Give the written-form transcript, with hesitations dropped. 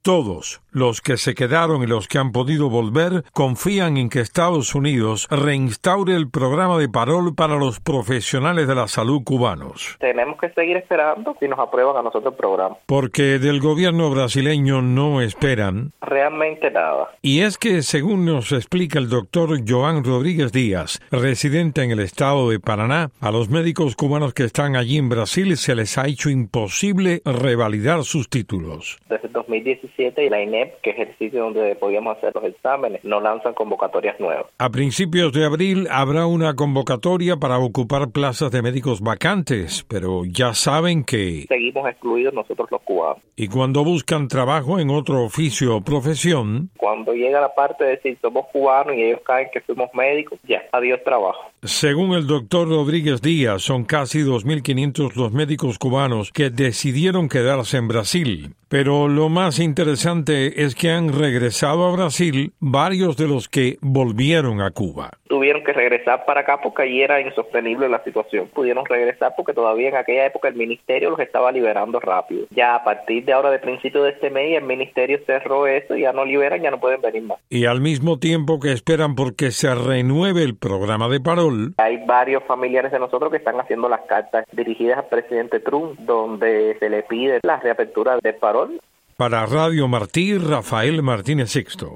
Todos, los que se quedaron y los que han podido volver, confían en que Estados Unidos reinstaure el programa de parol para los profesionales de la salud cubanos. Tenemos que seguir esperando si nos aprueban a nosotros el programa. Porque del gobierno brasileño no esperan realmente nada. Y es que, según nos explica el doctor Joan Rodríguez Díaz, residente en el estado de Paraná, a los médicos cubanos que están allí en Brasil se les ha hecho imposible revalidar sus títulos. Desde 2017 y la INEP, que es el sitio donde podíamos hacer los exámenes, no lanzan convocatorias nuevas. A principios de abril habrá una convocatoria para ocupar plazas de médicos vacantes, pero ya saben que seguimos excluidos nosotros los cubanos. Y cuando buscan trabajo en otro oficio o profesión, cuando llega la parte de decir somos cubanos y ellos caen que somos médicos, ya, adiós trabajo. Según el doctor Rodríguez Díaz, son casi 2.500 los médicos cubanos que decidieron quedarse en Brasil. Pero lo más interesante es que han regresado a Brasil varios de los que volvieron a Cuba. Tuvieron que regresar para acá porque allí era insostenible la situación. Pudieron regresar porque todavía en aquella época el ministerio los estaba liberando rápido. Ya a partir de ahora, de principio de este mes, el ministerio cerró eso y ya no liberan, ya no pueden venir más. Y al mismo tiempo que esperan porque se renueve el programa de parol, hay varios familiares de nosotros que están haciendo las cartas dirigidas al presidente Trump, donde se le pide la reapertura del parol. Para Radio Martí, Rafael Martínez Sixto.